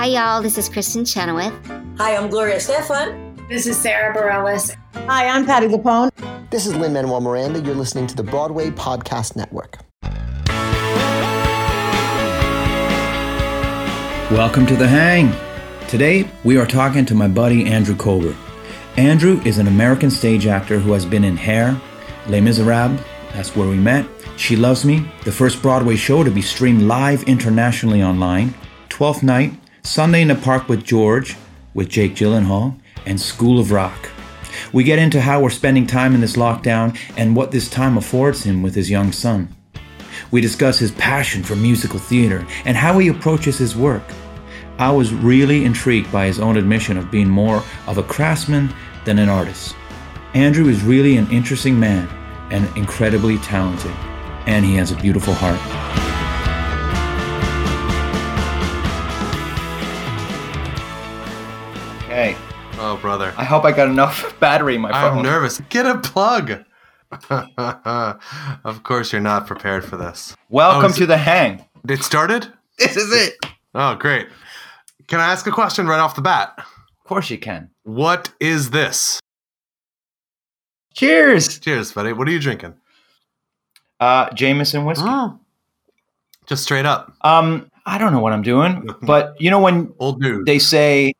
Hi, y'all. This is Kristen Chenoweth. Hi, I'm Gloria Stefan. This is Sarah Bareilles. Hi, I'm Patti LuPone. This is Lin-Manuel Miranda. You're listening to the Broadway Podcast Network. Welcome to The Hang. Today, we are talking to my buddy Andrew Kober. Andrew is an American stage actor who has been in Hair, Les Miserables, that's where we met, She Loves Me, the first Broadway show to be streamed live internationally online, Twelfth Night, Sunday in the Park with George, with Jake Gyllenhaal, and School of Rock. We get into how we're spending time in this lockdown and what this time affords him with his young son. We discuss his passion for musical theater and how he approaches his work. I was really intrigued by his own admission of being more of a craftsman than an artist. Andrew is really an interesting man and incredibly talented, and he has a beautiful heart. Okay. Oh, brother. I hope I got enough battery in my phone. I'm nervous. Get a plug. Of course you're not prepared for this. Welcome to The Hang. It started? This is it. Oh, great. Can I ask a question right off the bat? Of course you can. What is this? Cheers. Cheers, buddy. What are you drinking? Jameson whiskey. Oh. Just straight up. I don't know what I'm doing, but you know when Old news. They say,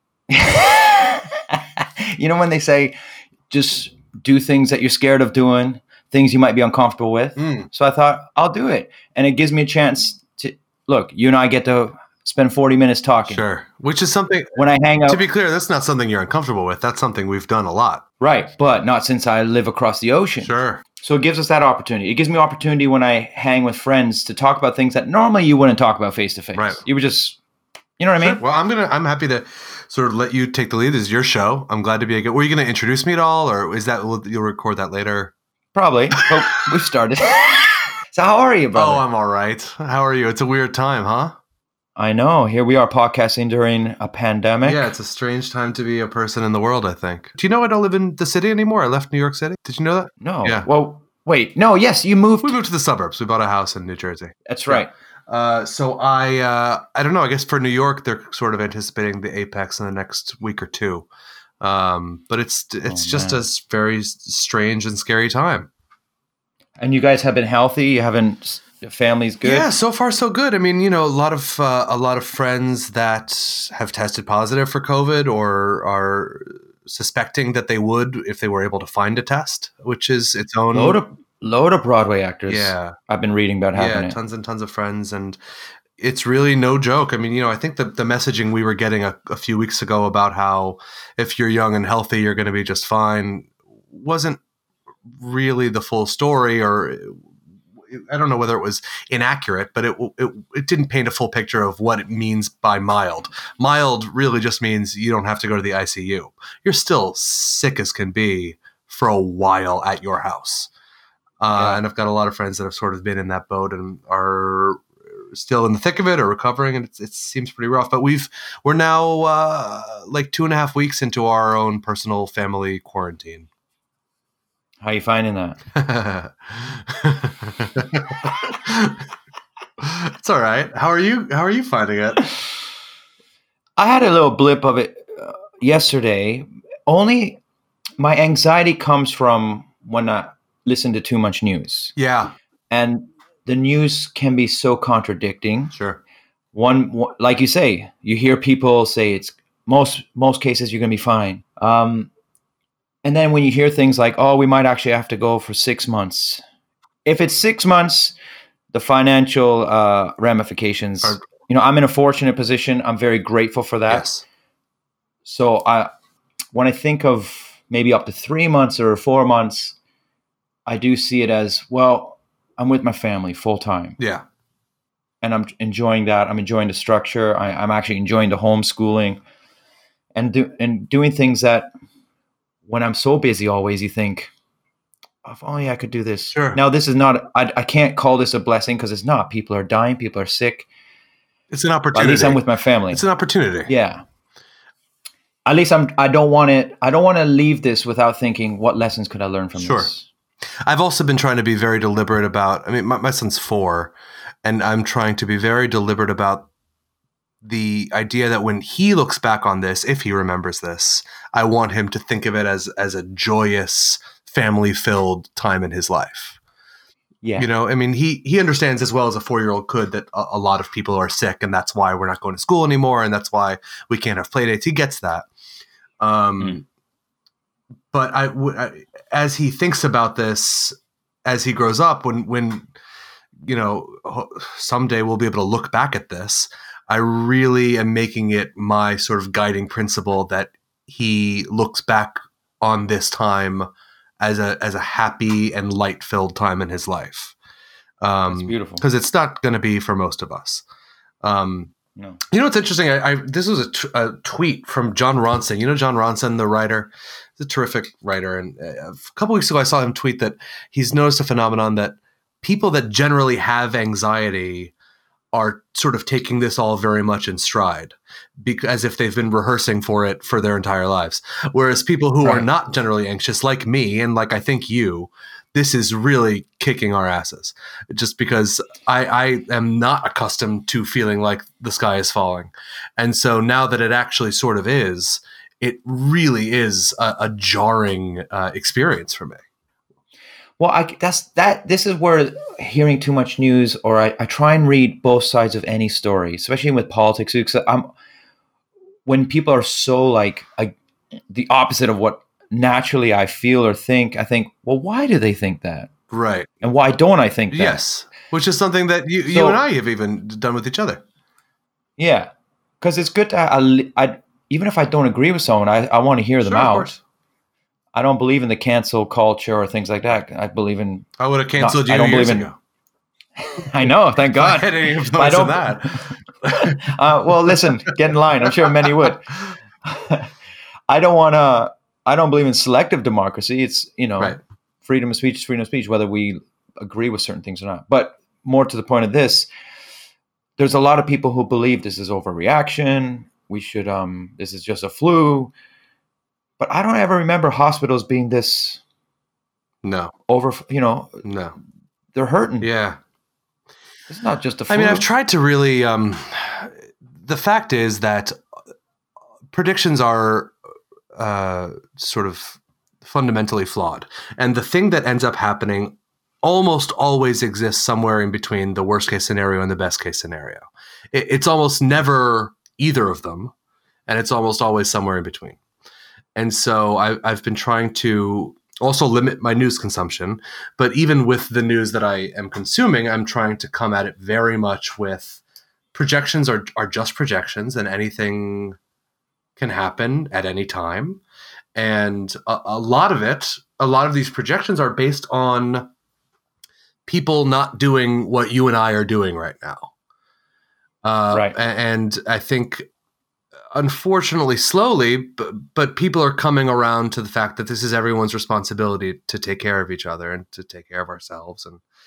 you know when they say, just do things that you're scared of doing, things you might be uncomfortable with. So I thought I'll do it, and it gives me a chance to look. You and I get to spend 40 minutes talking. Sure. Which is something, when I hang out. to be clear, that's not something you're uncomfortable with. That's something we've done a lot. Right, but not since I live across the ocean. Sure. So it gives us that opportunity. It gives me opportunity when I hang with friends to talk about things that normally you wouldn't talk about face to face. Right. You would just, you know what I mean? Sure. Well, I'm happy to sort of let you take the lead. This is your show. I'm glad to be a good. Were you going to introduce me at all, or is that you'll record that later? Probably. But we've started. So how are you, brother? Oh, I'm all right. How are you? It's a weird time, huh? I know. Here we are podcasting during a pandemic. Yeah, it's a strange time to be a person in the world, I think. Do you know I don't live in the city anymore? I left New York City. Did you know that? No. Yeah. Well, wait. No, yes, you moved. We moved to the suburbs. We bought a house in New Jersey. That's right. So I don't know. I guess for New York, they're sort of anticipating the apex in the next week or two. But it's just a very strange and scary time. And you guys have been healthy? You haven't... Your family's good? Yeah, so far so good. I mean, you know, a lot of friends that have tested positive for COVID or are suspecting that they would if they were able to find a test, which is its own load of Broadway actors. Yeah, I've been reading about having it. Tons and tons of friends, and it's really no joke. I mean, you know, I think the messaging we were getting a few weeks ago about how if you're young and healthy, you're going to be just fine wasn't really the full story, or I don't know whether it was inaccurate, but it didn't paint a full picture of what it means by mild. Mild really just means you don't have to go to the ICU. You're still sick as can be for a while at your house. And I've got a lot of friends that have sort of been in that boat and are still in the thick of it or recovering, and it seems pretty rough. But we're now like 2.5 weeks into our own personal family quarantine. How are you finding that? It's all right. How are you finding it? I had a little blip of it yesterday. Only my anxiety comes from when I listen to too much news. Yeah. And the news can be so contradicting. Sure. One, like you say, you hear people say it's most cases you're going to be fine. And then when you hear things like, oh, we might actually have to go for 6 months. If it's 6 months, the financial ramifications, you know, I'm in a fortunate position. I'm very grateful for that. Yes. So when I think of maybe up to 3 months or 4 months, I do see it as, well, I'm with my family full time. Yeah. And I'm enjoying that. I'm enjoying the structure. I'm actually enjoying the homeschooling and doing things that, when I'm so busy always, you think, oh yeah, I could do this. Sure. Now this is not, I can't call this a blessing because it's not. People are dying. People are sick. It's an opportunity. At least I'm with my family. It's an opportunity. Yeah. At least I don't want to leave this without thinking, what lessons could I learn from this? I've also been trying to be very deliberate about, I mean, my son's 4, and I'm trying to be very deliberate about the idea that when he looks back on this, if he remembers this, I want him to think of it as a joyous, family-filled time in his life. Yeah. You know, I mean, he understands as well as a 4-year-old could that a lot of people are sick, and that's why we're not going to school anymore, and that's why we can't have play dates. He gets that. But as he thinks about this, as he grows up, when you know, someday we'll be able to look back at this, I really am making it my sort of guiding principle that he looks back on this time as a happy and light-filled time in his life. That's beautiful. Because it's not going to be for most of us. No. You know what's interesting? This was a tweet from Jon Ronson. You know Jon Ronson, the writer? He's a terrific writer. And a couple weeks ago, I saw him tweet that he's noticed a phenomenon that people that generally have anxiety are sort of taking this all very much in stride, as if they've been rehearsing for it for their entire lives. Whereas people who are not generally anxious, like me, and like I think you, this is really kicking our asses. Just because I am not accustomed to feeling like the sky is falling. And so now that it actually sort of is, it really is a jarring experience for me. Well, this is where hearing too much news, or I try and read both sides of any story, especially with politics. Because when people are so like the opposite of what naturally I feel or think, I think, well, why do they think that? Right. And why don't I think that? Yes. Which is something that you and I have even done with each other. Yeah. Because it's good to, even if I don't agree with someone, I want to hear them out. Of course. I don't believe in the cancel culture or things like that. I believe in. I would have canceled you years ago. I know, thank God. I had any influence on that. Well, listen, get in line. I'm sure many would. I don't believe in selective democracy. It's, right. Freedom of speech is freedom of speech, whether we agree with certain things or not. But more to the point of this, there's a lot of people who believe this is overreaction. We should, this is just a flu. But I don't ever remember hospitals being this. No. No. They're hurting. Yeah. It's not just a flu. I mean, I've tried to really, the fact is that predictions are sort of fundamentally flawed. And the thing that ends up happening almost always exists somewhere in between the worst case scenario and the best case scenario. It's almost never either of them. And it's almost always somewhere in between. And so I've been trying to also limit my news consumption. But even with the news that I am consuming, I'm trying to come at it very much with projections are just projections, and anything can happen at any time. And a lot of these projections are based on people not doing what you and I are doing right now. Right. And I think, unfortunately, slowly, but people are coming around to the fact that this is everyone's responsibility to take care of each other and to take care of ourselves.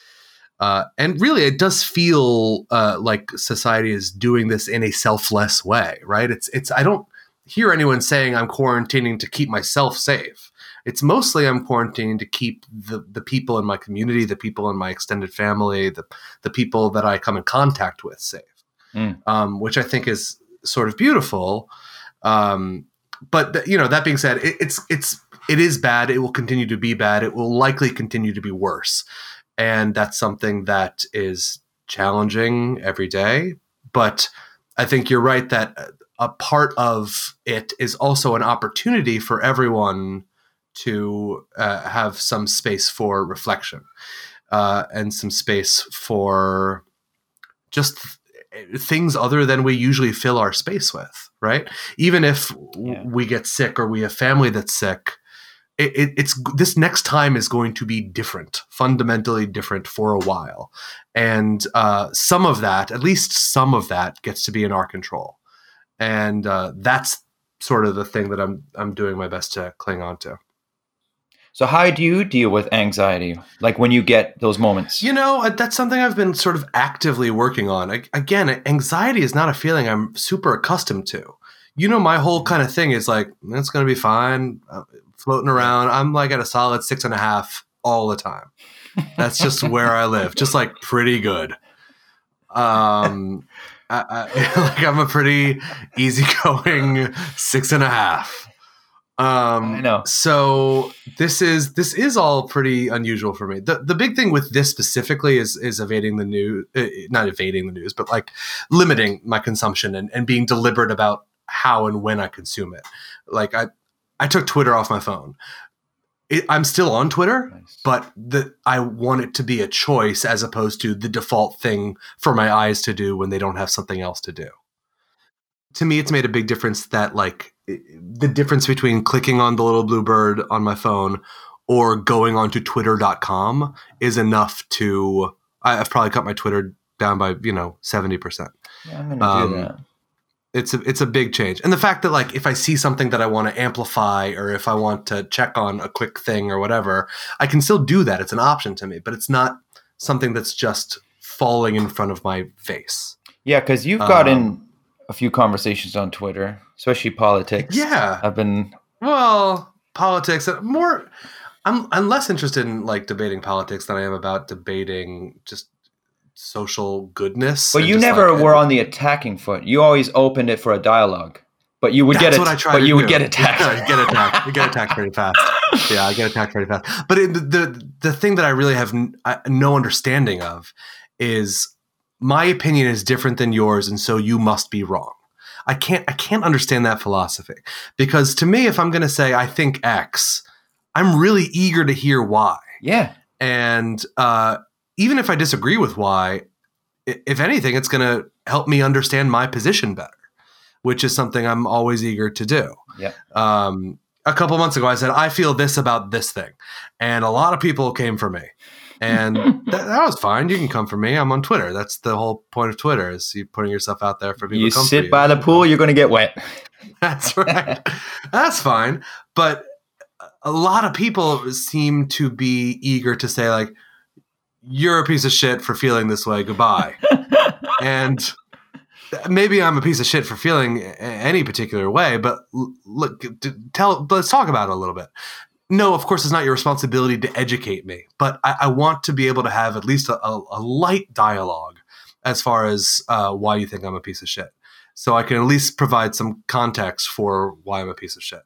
And really, it does feel like society is doing this in a selfless way, right? It's I don't hear anyone saying I'm quarantining to keep myself safe. It's mostly I'm quarantining to keep the people in my community, the people in my extended family, the people that I come in contact with safe, which I think is sort of beautiful. But that being said, it is bad. It will continue to be bad. It will likely continue to be worse. And that's something that is challenging every day. But I think you're right that a part of it is also an opportunity for everyone to have some space for reflection and some space for just things other than we usually fill our space with, right? Even if we get sick or we have family that's sick, it's this next time is going to be different, fundamentally different for a while. And some of that, at least some of that, gets to be in our control. And that's sort of the thing that I'm doing my best to cling on to. So how do you deal with anxiety? Like when you get those moments? That's something I've been sort of actively working on. Again, anxiety is not a feeling I'm super accustomed to. My whole kind of thing is like, it's going to be fine. Floating around. I'm like at a solid 6.5 all the time. That's just where I live. Just like pretty good. like I'm a pretty easygoing 6.5. I know. So this is all pretty unusual for me. The big thing with this specifically is evading the news, not evading the news, but like limiting my consumption and being deliberate about how and when I consume it. Like I took Twitter off my phone. I'm still on Twitter, nice. But I want it to be a choice as opposed to the default thing for my eyes to do when they don't have something else to do. To me, it's made a big difference that like the difference between clicking on the little blue bird on my phone or going onto twitter.com is enough to, I've probably cut my Twitter down by, 70%. Yeah, I'm going to do that. It's a big change. And the fact that like if I see something that I want to amplify or if I want to check on a quick thing or whatever, I can still do that. It's an option to me, but it's not something that's just falling in front of my face. Yeah, because you've got in a few conversations on Twitter, especially politics. Yeah. Politics more. I'm less interested in like debating politics than I am about debating just social goodness. But you never were on the attacking foot. You always opened it for a dialogue. But you would get it. But you would get attacked. You get attacked pretty fast. Yeah, I get attacked pretty fast. But the thing that I really have no understanding of is my opinion is different than yours, and so you must be wrong. I can't understand that philosophy because to me, if I'm going to say I think X, I'm really eager to hear why. Yeah, and even if I disagree with why, if anything, it's going to help me understand my position better, which is something I'm always eager to do. Yeah. A couple months ago, I said, I feel this about this thing. And a lot of people came for me. And that was fine. You can come for me. I'm on Twitter. That's the whole point of Twitter is you putting yourself out there for people to come for you. You sit by the pool, you're going to get wet. That's right. That's fine. But a lot of people seem to be eager to say, like, you're a piece of shit for feeling this way. Goodbye. And maybe I'm a piece of shit for feeling any particular way, but look, let's talk about it a little bit. No, of course, it's not your responsibility to educate me, but I want to be able to have at least a light dialogue as far as why you think I'm a piece of shit. So I can at least provide some context for why I'm a piece of shit.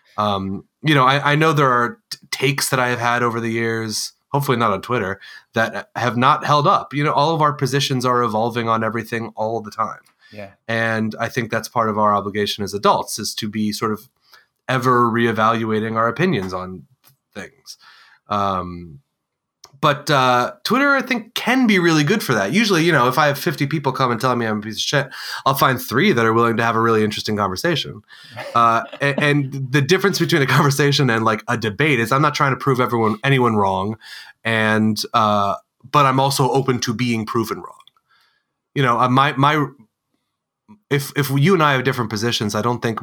I know there are takes that I have had over the years, hopefully not on Twitter, that have not held up. All of our positions are evolving on everything all the time. Yeah. And I think that's part of our obligation as adults is to be sort of ever reevaluating our opinions on things. But Twitter, I think, can be really good for that. Usually, if I have 50 people come and tell me I'm a piece of shit, I'll find 3 that are willing to have a really interesting conversation. And the difference between a conversation and like a debate is I'm not trying to prove anyone wrong. And but I'm also open to being proven wrong. If you and I have different positions, I don't think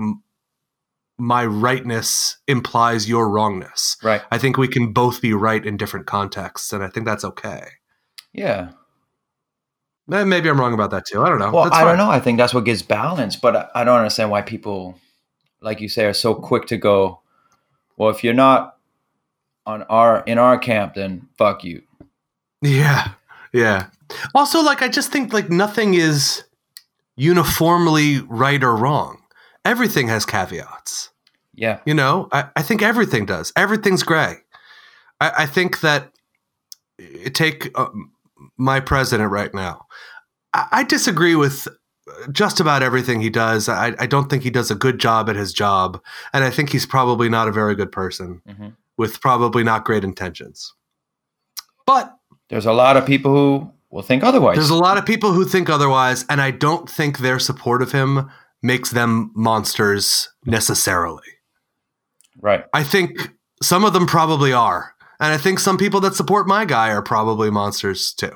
my rightness implies your wrongness. Right. I think we can both be right in different contexts, and I think that's okay. Yeah. Maybe I'm wrong about that too. I don't know. Well, I don't know. I think that's what gives balance, but I don't understand why people, like you say, are so quick to go, well, if you're not in our camp, then fuck you. Yeah. Yeah. Also, like, I just think like nothing is uniformly right or wrong. Everything has caveats. Yeah. I think everything does. Everything's gray. I think that take my president right now. I disagree with just about everything he does. I don't think he does a good job at his job. And I think he's probably not a very good person with probably not great intentions. But there's a lot of people who will think otherwise. There's a lot of people who think otherwise. And I don't think their support of him makes them monsters necessarily. Right. I think some of them probably are. And I think some people that support my guy are probably monsters too.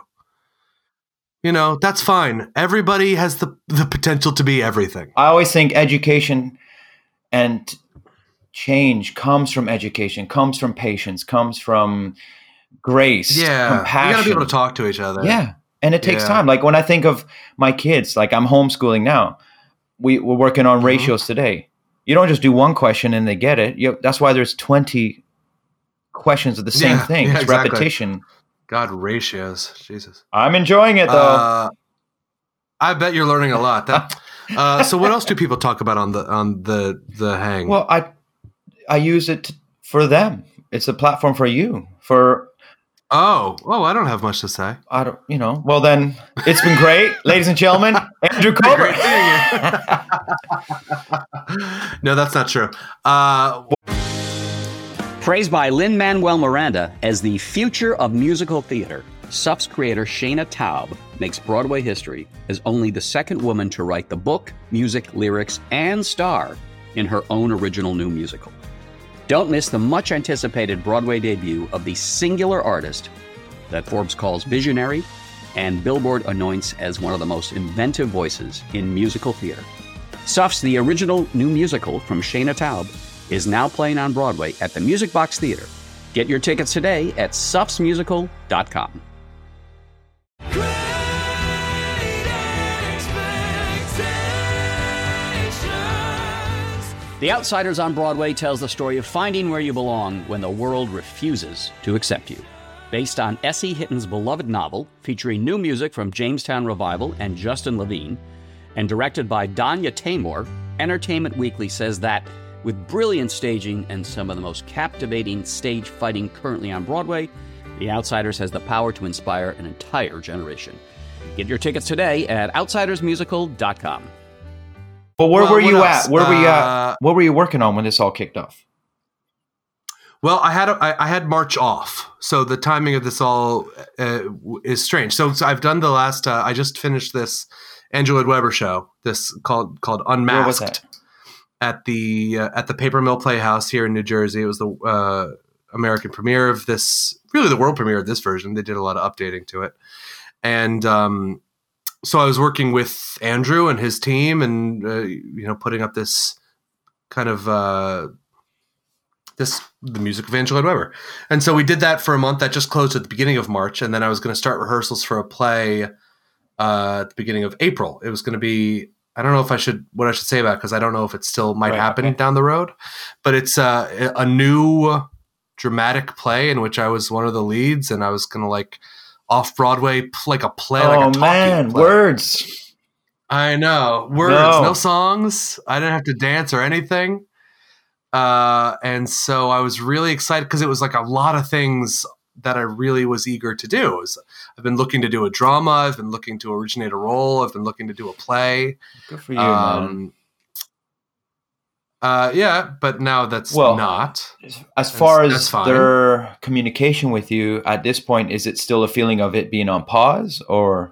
That's fine. Everybody has the potential to be everything. I always think education and change comes from education, comes from patience, comes from grace, compassion. You got to be able to talk to each other. Yeah. And it takes time. Like when I think of my kids, like I'm homeschooling now. We're working on ratios today. You don't just do one question and they get it. That's why there's 20 questions of the same thing. It's exactly. Repetition. God, ratios. Jesus. I'm enjoying it though. I bet you're learning a lot. So what else do people talk about on the Hang? Well, I use it for them. It's a platform for you. I don't have much to say. I don't, Well, then it's been great, ladies and gentlemen. Andrew Kober. No, that's not true. Praised by Lin-Manuel Miranda as the future of musical theater, SUF's creator Shayna Taub makes Broadway history as only the second woman to write the book, music, lyrics, and star in her own original new musical. Don't miss the much-anticipated Broadway debut of the singular artist that Forbes calls visionary and Billboard anoints as one of the most inventive voices in musical theater. SUF's The Original New Musical from Shayna Taub is now playing on Broadway at the Music Box Theater. Get your tickets today at sufsmusical.com. The Outsiders on Broadway tells the story of finding where you belong when the world refuses to accept you. Based on S.E. Hitton's beloved novel, featuring new music from Jamestown Revival and Justin Levine, and directed by Danya Taymor, Entertainment Weekly says that, with brilliant staging and some of the most captivating stage fighting currently on Broadway, The Outsiders has the power to inspire an entire generation. Get your tickets today at outsidersmusical.com. But where were you else? at? What were you working on when this all kicked off? Well, I had March off, so the timing of this all is strange. So I've done the last. I just finished this Andrew Lloyd Webber show. This called Unmasked. Where was that? At the Paper Mill Playhouse here in New Jersey. It was the American premiere of this, really the world premiere of this version. They did a lot of updating to it, and so I was working with Andrew and his team, and putting up this kind of the music of Andrew Lloyd Webber. And so we did that for a month. That just closed at the beginning of March, and then I was going to start rehearsals for a play at the beginning of April. It was going to be, I don't know if what I should say about it, because I don't know if it still might happen down the road, but it's a new dramatic play in which I was one of the leads, and I was going to off-Broadway, like a play, like a talking play. Words. I know. Words, no songs. I didn't have to dance or anything. And so I was really excited because it was like a lot of things that I really was eager to do. I've been looking to do a drama. I've been looking to originate a role. I've been looking to do a play. Good for you, man. Yeah, but now that's not. As far as their communication with you at this point, is it still a feeling of it being on pause, or?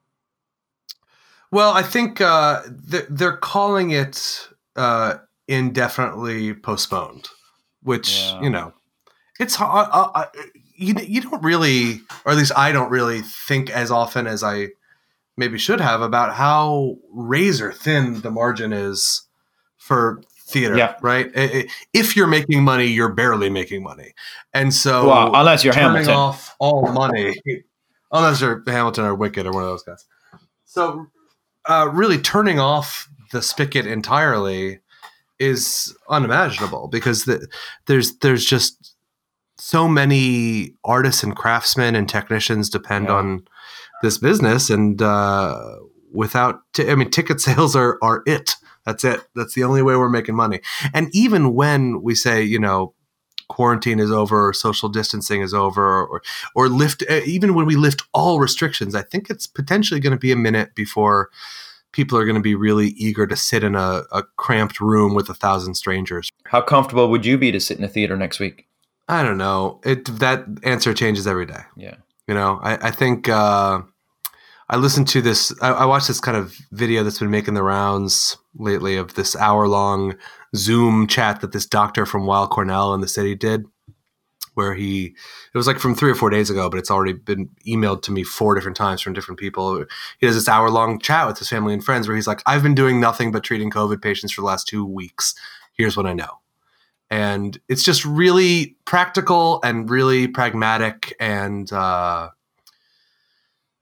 Well, I think they're calling it indefinitely postponed, which, it's hard. You don't really, or at least I don't really think as often as I maybe should have about how razor thin the margin is for theater, right? If you're making money, you're barely making money. And so unless you're turning Hamilton. off all money, unless you're Hamilton or Wicked or one of those guys. So really turning off the spigot entirely is unimaginable, because there's just so many artists and craftsmen and technicians depend on this business, and without ticket sales are it. That's it. That's the only way we're making money. And even when we say, quarantine is over, or social distancing is over, or lift, even when we lift all restrictions, I think it's potentially going to be a minute before people are going to be really eager to sit in a cramped room with 1,000 strangers. How comfortable would you be to sit in a theater next week? I don't know. That answer changes every day. Yeah. I think I listened to this. I watched this kind of video that's been making the rounds lately of this hour-long Zoom chat that this doctor from Weill Cornell in the city did, where it was like from 3 or 4 days ago, but it's already been emailed to me 4 different times from different people. He does this hour-long chat with his family and friends where he's like, I've been doing nothing but treating COVID patients for the last 2 weeks. Here's what I know. And it's just really practical and really pragmatic and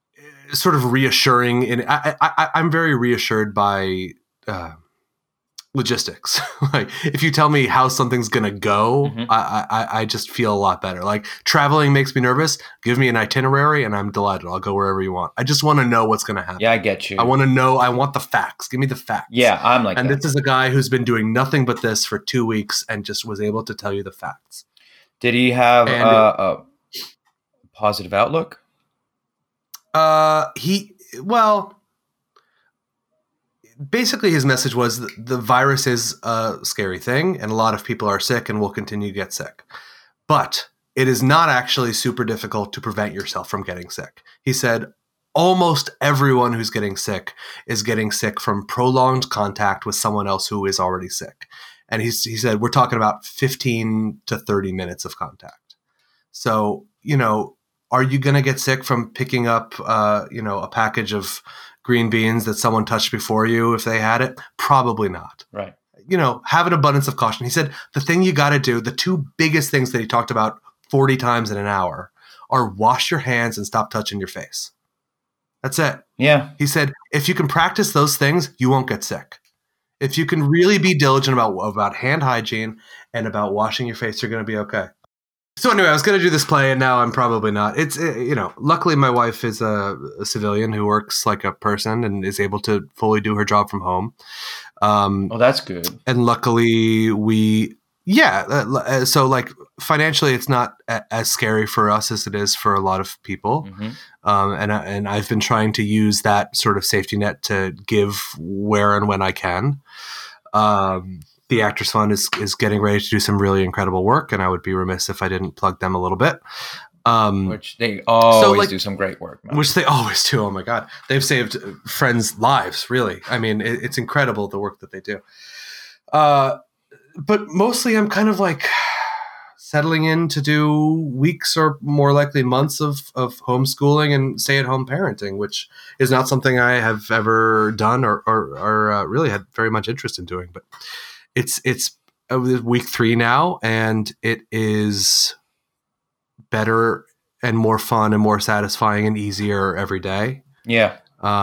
sort of reassuring. And I'm very reassured by logistics. Like if you tell me how something's gonna go, I just feel a lot better. Like traveling makes me nervous. Give me an itinerary and I'm delighted. I'll go wherever you want. I just want to know what's gonna happen. Yeah, I get you. I want to know. I want the facts. Give me the facts. Yeah, I'm like and that. this is a guy who's been doing nothing but this for 2 weeks and just was able to tell you the facts. Did he have a positive outlook? Basically his message was the virus is a scary thing and a lot of people are sick and will continue to get sick. But it is not actually super difficult to prevent yourself from getting sick. He said almost everyone who's getting sick is getting sick from prolonged contact with someone else who is already sick. And he said we're talking about 15 to 30 minutes of contact. So, are you going to get sick from picking up, a package of green beans that someone touched before you if they had it? Probably not. Right. Have an abundance of caution. He said the thing you got to do, the two biggest things that he talked about 40 times in an hour are wash your hands and stop touching your face. That's it. Yeah. He said if you can practice those things, you won't get sick. If you can really be diligent about hand hygiene and about washing your face, you're going to be okay. So anyway, I was going to do this play and now I'm probably not. It's, luckily my wife is a civilian who works like a person and is able to fully do her job from home. That's good. And luckily so like financially it's not as scary for us as it is for a lot of people. Mm-hmm. And I've been trying to use that sort of safety net to give where and when I can. The Actors Fund is getting ready to do some really incredible work, and I would be remiss if I didn't plug them a little bit. Which they always do some great work, man. Which they always do. Oh my God. They've saved friends' lives, really. I mean, it's incredible the work that they do. But mostly I'm kind of like settling in to do weeks or more likely months of homeschooling and stay-at-home parenting, which is not something I have ever done or really had very much interest in doing. But it's week 3 now, and it is better and more fun and more satisfying and easier every day. Yeah.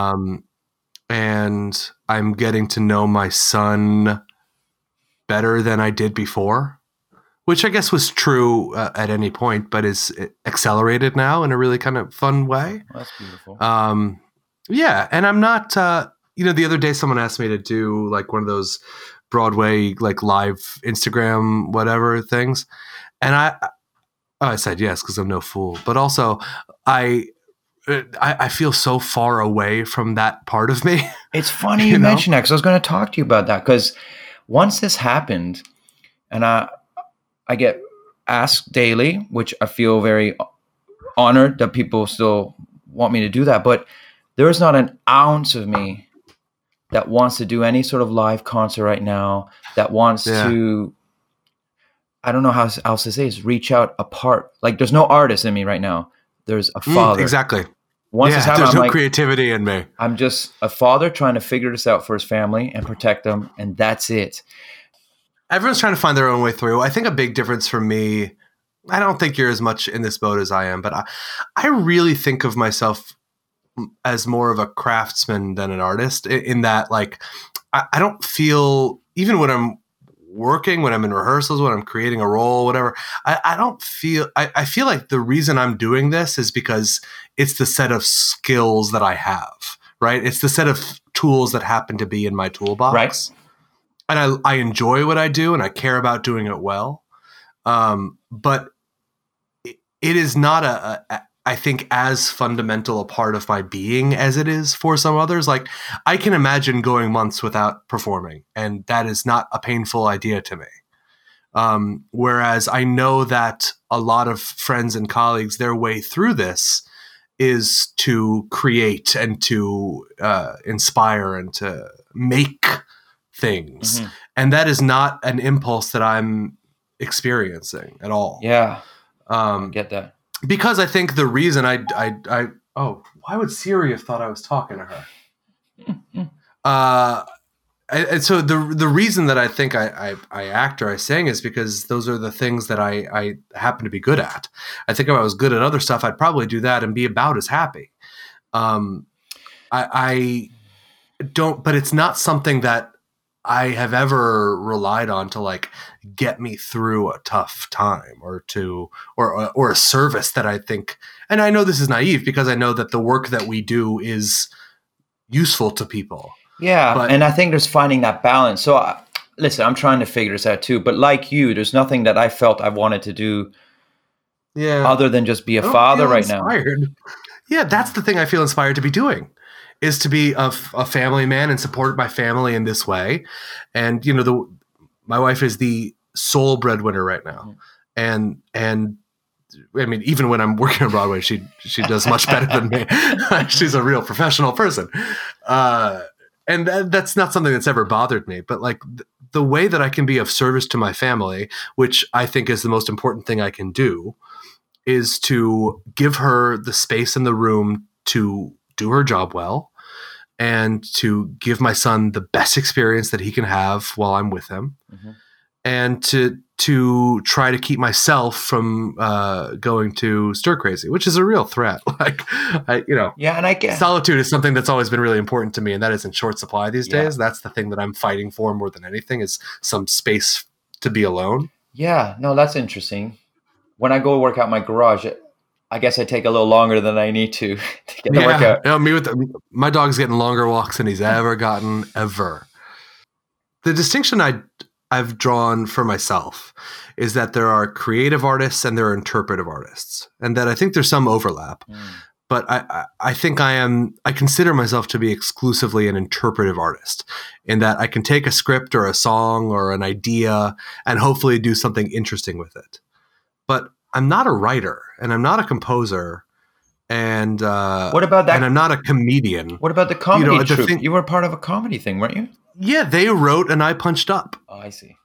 And I'm getting to know my son better than I did before, which I guess was true at any point, but is accelerated now in a really kind of fun way. Well, that's beautiful. Yeah. And I'm not, the other day someone asked me to do like one of those Broadway, like live Instagram, whatever things. And I said yes, because I'm no fool. But also I feel so far away from that part of me. It's funny you mention that, because I was going to talk to you about that, because once this happened, and I get asked daily, which I feel very honored that people still want me to do that, but there is not an ounce of me that wants to do any sort of live concert right now, that wants to, I don't know how else to say this, reach out apart. Like there's no artist in me right now. There's a father. Exactly. Once this happened, there's I'm no creativity in me. I'm just a father trying to figure this out for his family and protect them, and that's it. Everyone's trying to find their own way through. I think a big difference for me, I don't think you're as much in this boat as I am, but I really think of myself as more of a craftsman than an artist, in that like I don't feel, even when I'm working, when I'm in rehearsals, when I'm creating a role, whatever, I don't feel, I feel like the reason I'm doing this is because it's the set of skills that I have, right? It's the set of tools that happen to be in my toolbox. Right. And I enjoy what I do and I care about doing it well. But it is not I think as fundamental a part of my being as it is for some others. Like I can imagine going months without performing, and that is not a painful idea to me. Whereas I know that a lot of friends and colleagues, their way through this is to create and to inspire and to make things. Mm-hmm. And that is not an impulse that I'm experiencing at all. Yeah. Get that. Because I think the reason why would Siri have thought I was talking to her? And so the reason that I think I act or I sing is because those are the things that I happen to be good at. I think if I was good at other stuff, I'd probably do that and be about as happy. I don't, but it's not something that I have ever relied on to like get me through a tough time or a service that I think, and I know this is naive because I know that the work that we do is useful to people. Yeah. And I think there's finding that balance. So listen, I'm trying to figure this out too, but like you, there's nothing that I felt I wanted to do other than just be a father right now. Yeah. That's the thing I feel inspired to be doing. Is to be a family man and support my family in this way. And, you know, my wife is the sole breadwinner right now. And I mean, even when I'm working on Broadway, she does much better than me. She's a real professional person. And that's not something that's ever bothered me, but like the way that I can be of service to my family, which I think is the most important thing I can do, is to give her the space in the room to do her job well, and to give my son the best experience that he can have while I'm with him, and to try to keep myself from going to stir crazy, which is a real threat. Like, and I guess solitude is something that's always been really important to me, and that is in short supply these days. That's the thing that I'm fighting for more than anything, is some space to be alone. Yeah, no, that's interesting. When I go work out in my garage, I guess I take a little longer than I need to get the workout. My dog's getting longer walks than he's ever gotten, ever. The distinction I've drawn for myself is that there are creative artists and there are interpretive artists, and that I think there's some overlap. But I think I consider myself to be exclusively an interpretive artist, in that I can take a script or a song or an idea and hopefully do something interesting with it. But I'm not a writer, and I'm not a composer, and what about that? And I'm not a comedian. What about the comedy troupe? You were part of a comedy thing, weren't you? Yeah, they wrote and I punched up. Oh, I see.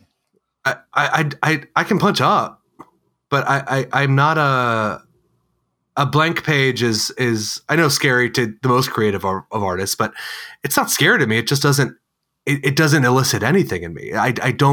I can punch up, but I'm not a blank page is I know scary to the most creative of artists, but it's not scary to me. It just doesn't elicit anything in me.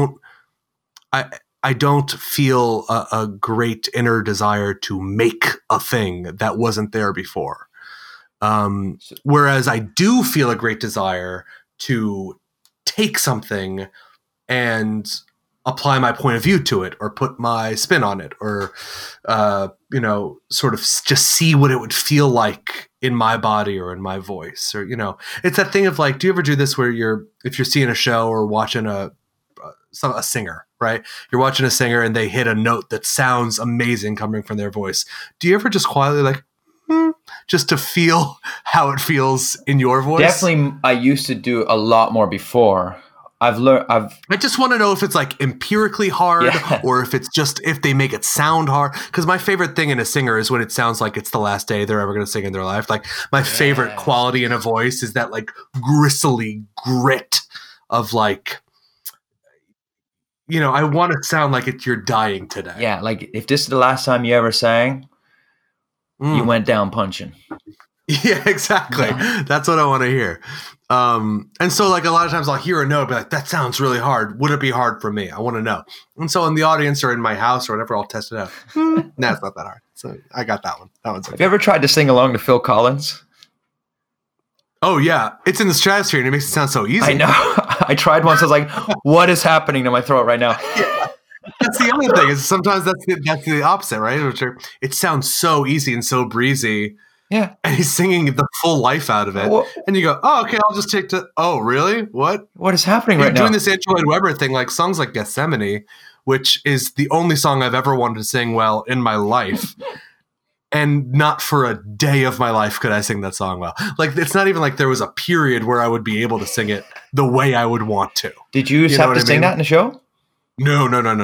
I don't feel a great inner desire to make a thing that wasn't there before. Whereas I do feel a great desire to take something and apply my point of view to it, or put my spin on it, or, sort of just see what it would feel like in my body or in my voice, or, it's that thing of like, do you ever do this where if you're seeing a show or watching a singer, right? You're watching a singer and they hit a note that sounds amazing coming from their voice. Do you ever just quietly like, just to feel how it feels in your voice? Definitely. I used to do a lot more before. I just want to know if it's like empirically hard or if it's just, if they make it sound hard. Because my favorite thing in a singer is when it sounds like it's the last day they're ever going to sing in their life. Like my favorite quality in a voice is that like gristly grit of like, I want to sound like you're dying today. Yeah, like if this is the last time you ever sang, you went down punching. Yeah, exactly. Yeah. That's what I want to hear. And so like a lot of times I'll hear a note, be like, that sounds really hard. Would it be hard for me? I want to know. And so in the audience or in my house or whatever, I'll test it out. Nah, it's not that hard. So I got that one. That one's okay. Have you ever tried to sing along to Phil Collins? Oh yeah. It's in the stratosphere and it makes it sound so easy. I know. I tried once. I was like, what is happening to my throat right now? Yeah. That's the other thing, is sometimes that's the opposite, right? It sounds so easy and so breezy. Yeah. And he's singing the full life out of it. And you go, oh, okay, I'll just take oh, really? What is happening right now? Doing this Andrew Lloyd Webber thing, like songs like Gethsemane, which is the only song I've ever wanted to sing well in my life. And not for a day of my life could I sing that song well. Like, it's not even like there was a period where I would be able to sing it the way I would want to. Did you have to sing that in the show? No.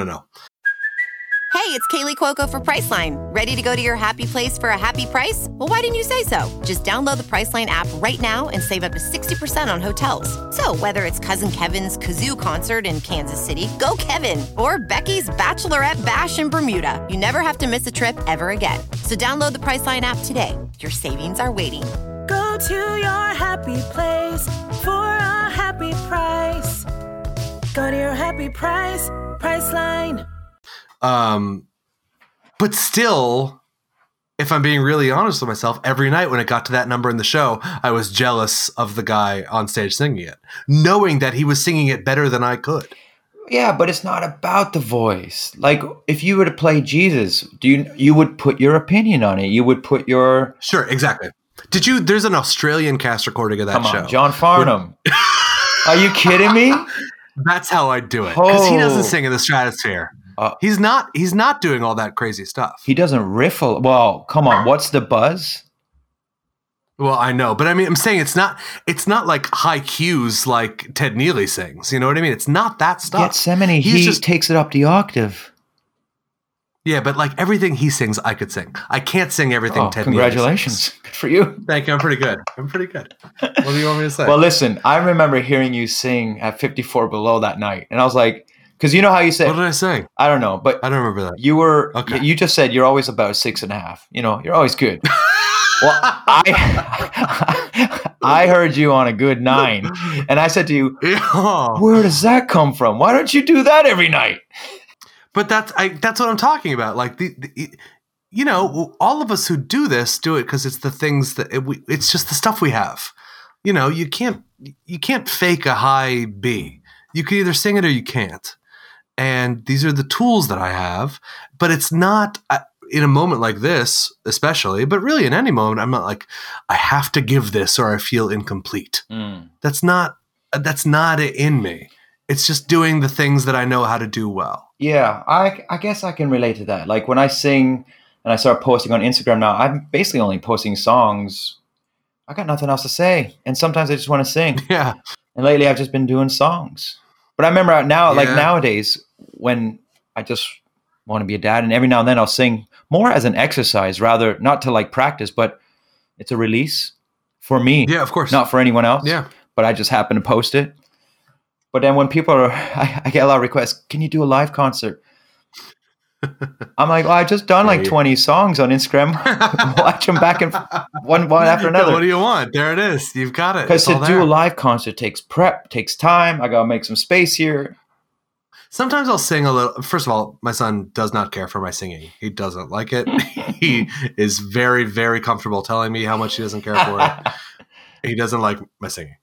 Hey, it's Kaylee Cuoco for Priceline. Ready to go to your happy place for a happy price? Well, why didn't you say so? Just download the Priceline app right now and save up to 60% on hotels. So whether it's Cousin Kevin's Kazoo Concert in Kansas City, go Kevin, or Becky's Bachelorette Bash in Bermuda, you never have to miss a trip ever again. So download the Priceline app today. Your savings are waiting. Go to your happy place for a happy price. Go to your happy price, Priceline. But still, if I'm being really honest with myself, every night when it got to that number in the show, I was jealous of the guy on stage singing it, knowing that he was singing it better than I could. Yeah, but it's not about the voice. Like, if you were to play Jesus, you would put your opinion on it. You would put your... Sure, exactly. There's an Australian cast recording of that show. Come on, John Farnham. Are you kidding me? That's how I do it. Because he doesn't sing in the stratosphere. He's not doing all that crazy stuff. He doesn't riffle. Well, come on. What's the buzz? Well, I know, but I mean, I'm saying it's not like high cues like Ted Neely sings. You know what I mean? It's not that stuff. Gethsemane, he just takes it up the octave. Yeah, but like everything he sings, I could sing. I can't sing everything Ted congratulations. Neely sings. Good for you. Thank you. I'm pretty good. What do you want me to say? Well, listen, I remember hearing you sing at 54 Below that night, and I was like, because you know how you say. What did I sing? I don't know, but I don't remember that. You were. Okay. You just said you're always about 6.5. You know, you're always good. Well, I heard you on a good 9, and I said to you, where does that come from? Why don't you do that every night? But that's what I'm talking about. Like you know, all of us who do this do it because it's the things that it's just the stuff we have. You know, you can't fake a high B. You can either sing it or you can't. And these are the tools that I have, but it's not in a moment like this, especially, but really in any moment, I'm not like, I have to give this or I feel incomplete. That's not in me. It's just doing the things that I know how to do well. Yeah, I guess I can relate to that. Like when I sing and I start posting on Instagram now, I'm basically only posting songs. I got nothing else to say. And sometimes I just want to sing. Yeah. And lately I've just been doing songs. But I remember now, like nowadays, when I just want to be a dad, and every now and then I'll sing more as an exercise, rather not to like practice, but it's a release for me. Yeah, of course. Not for anyone else. Yeah. But I just happen to post it. But then when people are, I get a lot of requests, can you do a live concert? I'm like, well, I just done like 20 songs on Instagram. Watch them back and one after another. Yeah, what do you want? There it is. You've got it. Because to do a live concert takes prep, takes time. I got to make some space here. Sometimes I'll sing a little. First of all, my son does not care for my singing. He doesn't like it. He is very, very comfortable telling me how much he doesn't care for it. He doesn't like my singing.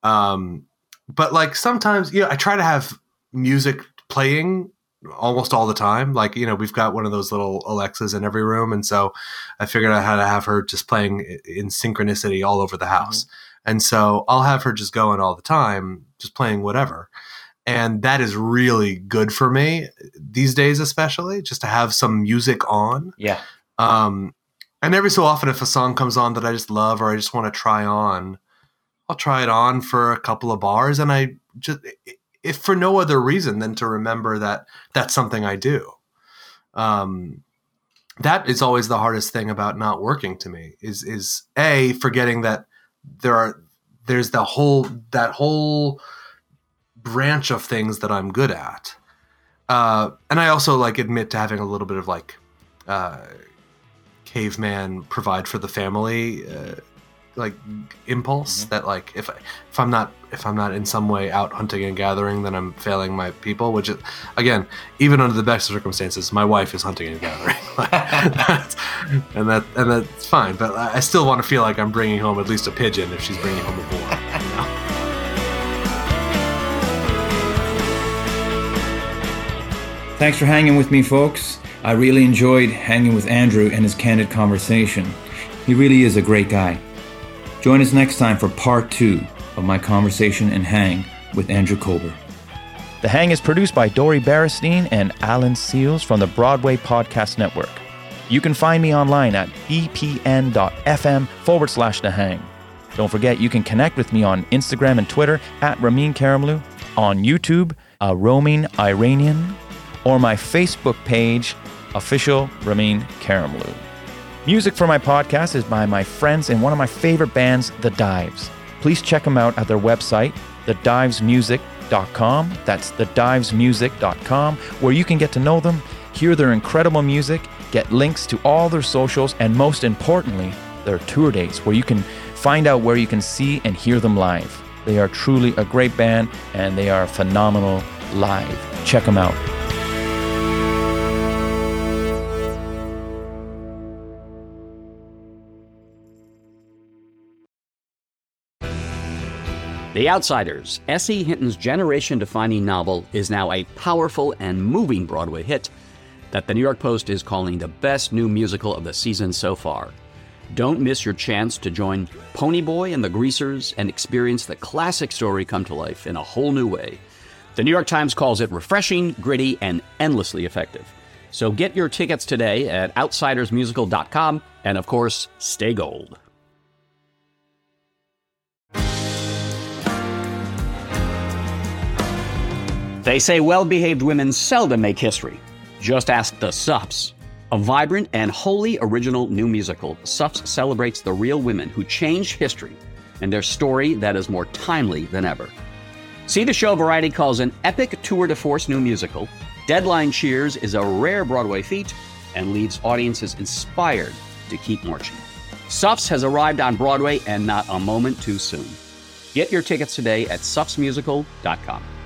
But like sometimes, I try to have music playing almost all the time. Like, we've got one of those little Alexas in every room. And so I figured out how to have her just playing in synchronicity all over the house. Mm-hmm. And so I'll have her just going all the time, just playing whatever. And that is really good for me these days, especially just to have some music on. Yeah. And every so often, if a song comes on that I just love or I just want to try on, I'll try it on for a couple of bars. And I just, if for no other reason than to remember that that's something I do. That is always the hardest thing about not working to me is forgetting that there's that whole branch of things that I'm good at. And I also admit to having a little bit of caveman provide for the family impulse that if I'm not in some way out hunting and gathering, then I'm failing my people, which is, again, even under the best circumstances, my wife is hunting and gathering. and that's fine, but I still want to feel like I'm bringing home at least a pigeon if she's bringing home a boar. Thanks for hanging with me, folks. I really enjoyed hanging with Andrew and his candid conversation. He really is a great guy. Join us next time for part 2 of my conversation and hang with Andrew Kober. The Hang is produced by Dori Berestein and Alan Seals from the Broadway Podcast Network. You can find me online at bpn.fm/The Hang. Don't forget, you can connect with me on Instagram and Twitter at Ramin Karimloo, on YouTube, A Roaming Iranian, or my Facebook page, Official Ramin Karimloo. Music for my podcast is by my friends in one of my favorite bands, The Dives. Please check them out at their website, thedivesmusic.com. That's thedivesmusic.com, where you can get to know them, hear their incredible music, get links to all their socials, and most importantly, their tour dates, where you can find out where you can see and hear them live. They are truly a great band, and they are phenomenal live. Check them out. The Outsiders, S.E. Hinton's generation-defining novel, is now a powerful and moving Broadway hit that the New York Post is calling the best new musical of the season so far. Don't miss your chance to join Ponyboy and the Greasers and experience the classic story come to life in a whole new way. The New York Times calls it refreshing, gritty, and endlessly effective. So get your tickets today at outsidersmusical.com, and of course, stay gold. They say well-behaved women seldom make history. Just ask the Suffs. A vibrant and wholly original new musical, Suffs celebrates the real women who changed history and their story that is more timely than ever. See the show Variety calls an epic tour de force new musical. Deadline cheers is a rare Broadway feat and leaves audiences inspired to keep marching. Suffs has arrived on Broadway and not a moment too soon. Get your tickets today at suffsmusical.com.